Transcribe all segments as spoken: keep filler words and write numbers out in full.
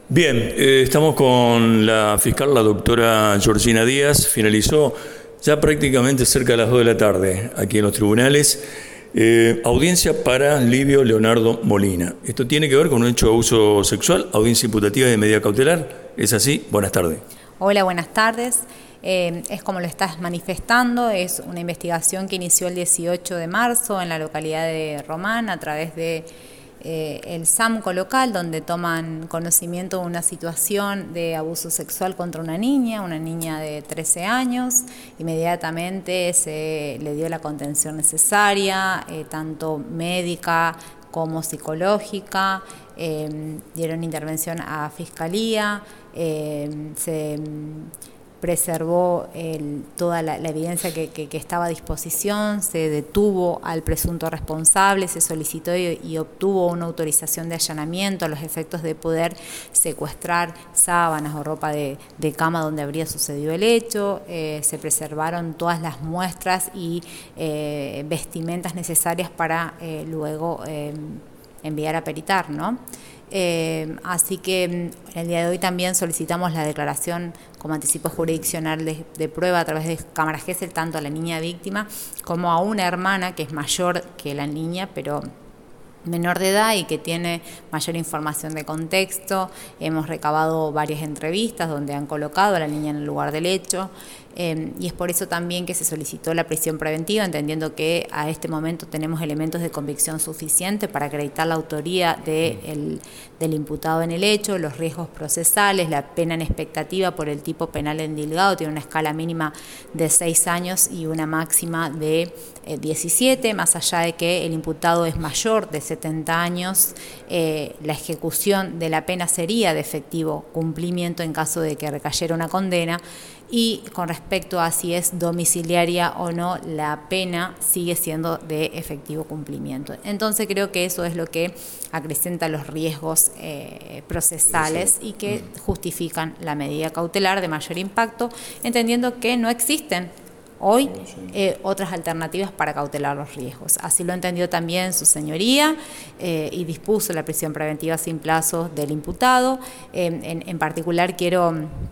Bien, eh, estamos con la fiscal, la doctora Georgina Díaz. Finalizó ya prácticamente cerca de las dos de la tarde aquí en los tribunales. Eh, audiencia para Livio Leonardo Molina. Esto tiene que ver con un hecho de abuso sexual, audiencia imputativa de medida cautelar. ¿Es así? Buenas tardes. Hola, buenas tardes. Eh, es como lo estás manifestando, es una investigación que inició el dieciocho de marzo en la localidad de Román a través de eh, el SAMCO local, donde toman conocimiento de una situación de abuso sexual contra una niña, una niña de trece años. Inmediatamente se le dio la contención necesaria, eh, tanto médica como psicológica, eh, dieron intervención a Fiscalía, eh, se preservó el, toda la, la evidencia que, que, que estaba a disposición, se detuvo al presunto responsable, se solicitó y, y obtuvo una autorización de allanamiento a los efectos de poder secuestrar sábanas o ropa de, de cama donde habría sucedido el hecho, eh, se preservaron todas las muestras y eh, vestimentas necesarias para eh, luego eh, enviar a peritar, ¿no? Eh, así que en el día de hoy también solicitamos la declaración como anticipo jurisdiccional de, de prueba a través de cámaras Gesell, tanto a la niña víctima como a una hermana que es mayor que la niña, pero menor de edad y que tiene mayor información de contexto. Hemos recabado varias entrevistas donde han colocado a la niña en el lugar del hecho, eh, y es por eso también que se solicitó la prisión preventiva, entendiendo que a este momento tenemos elementos de convicción suficientes para acreditar la autoría de el, del imputado en el hecho, los riesgos procesales, la pena en expectativa por el tipo penal endilgado tiene una escala mínima de seis años y una máxima de eh, diecisiete, más allá de que el imputado es mayor de setenta años, eh, la ejecución de la pena sería de efectivo cumplimiento en caso de que recayera una condena, y con respecto a si es domiciliaria o no, la pena sigue siendo de efectivo cumplimiento. Entonces creo que eso es lo que acrecenta los riesgos eh, procesales y que justifican la medida cautelar de mayor impacto, entendiendo que no existen hoy eh, otras alternativas para cautelar los riesgos. Así lo entendió también su señoría eh, y dispuso la prisión preventiva sin plazo del imputado. Eh, en, en particular quiero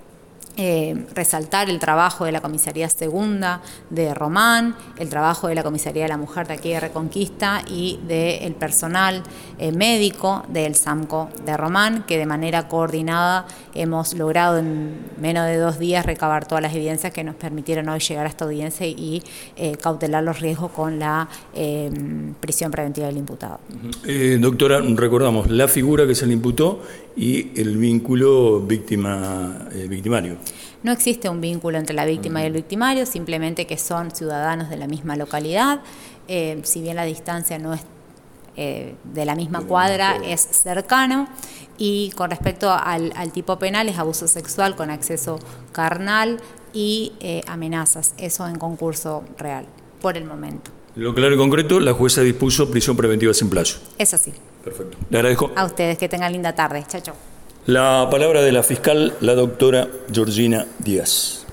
Eh, resaltar el trabajo de la Comisaría Segunda de Román, el trabajo de la Comisaría de la Mujer de aquí de Reconquista y del personal eh, médico del SAMCO de Román, que de manera coordinada hemos logrado en menos de dos días recabar todas las evidencias que nos permitieron hoy llegar a esta audiencia y eh, cautelar los riesgos con la eh, prisión preventiva del imputado. Eh, doctora, recordamos la figura que se le imputó y el vínculo víctima, eh, victimario. No existe un vínculo entre la víctima y el victimario, simplemente que son ciudadanos de la misma localidad, eh, si bien la distancia no es eh, de la misma cuadra, es cercano, y con respecto al, al tipo penal es abuso sexual con acceso carnal y eh, amenazas, eso en concurso real, por el momento. Lo claro y concreto, la jueza dispuso prisión preventiva sin plazo. Es así. Perfecto. Le agradezco. A ustedes, que tengan linda tarde. Chao, chao. La palabra de la fiscal, la doctora Georgina Díaz.